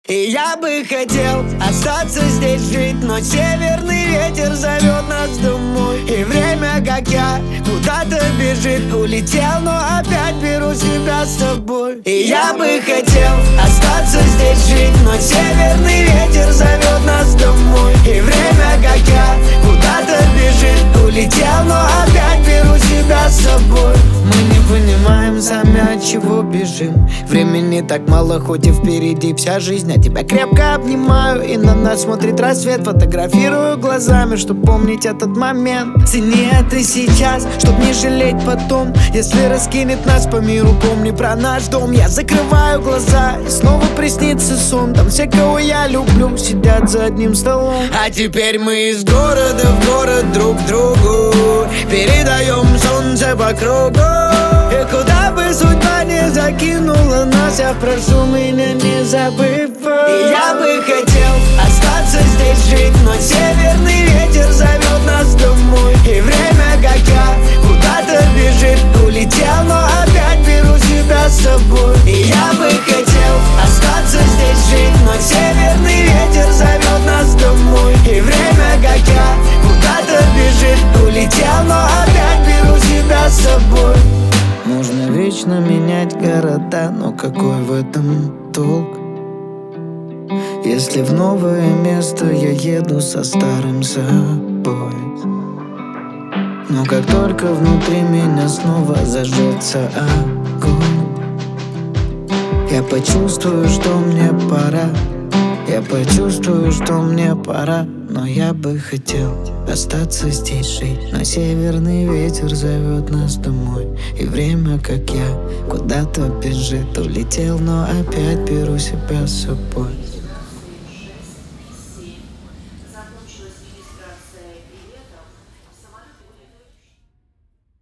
И я бы хотел остаться здесь жить, но северный ветер зовет нас домой. И время, как я, куда-то бежит. Улетел, но опять беру себя с собой. И я бы хотел остаться здесь жить, но северный ветер зовет нас домой. И время, как я, куда-то бежит. Улетел, но опять беру себя с собой. Мы не понимаем сами, от чего бежим. Времени так мало, хоть и впереди вся жизнь. А тебя крепко обнимаю, и на нас смотрит рассвет. Фотографирую глазами, чтоб помнить этот момент. Цени это сейчас, чтоб не жалеть потом. Если раскинет нас по миру, помни про наш дом. Я закрываю глаза, и снова приснится сон. Там все, кого я люблю, сидят за одним столом. А теперь мы из города в город друг другу передаем солнце по кругу. И куда бы судьба не закинула нас, я прошу меня не забывай. И я бы хотел остаться здесь жить, но северный ветер зовет нас домой. И время, как я, куда-то бежит. Улетел, но опять беру себя с собой. И я бы хотел остаться здесь жить, но северный ветер зовет нас домой. И время, как я, куда-то бежит. Улетел, но опять беру себя с собой. Можно вечно менять города, но какой в этом толк, если в новое место я еду со старым собой? Но как только внутри меня снова зажжется огонь, я почувствую, что мне пора. Я почувствую, что мне пора. Но я бы хотел остаться здесь жить, но северный ветер зовет нас домой. И время, как я, куда-то бежит. Улетел, но опять беру себя с собой. Закончилась регистрация билетов.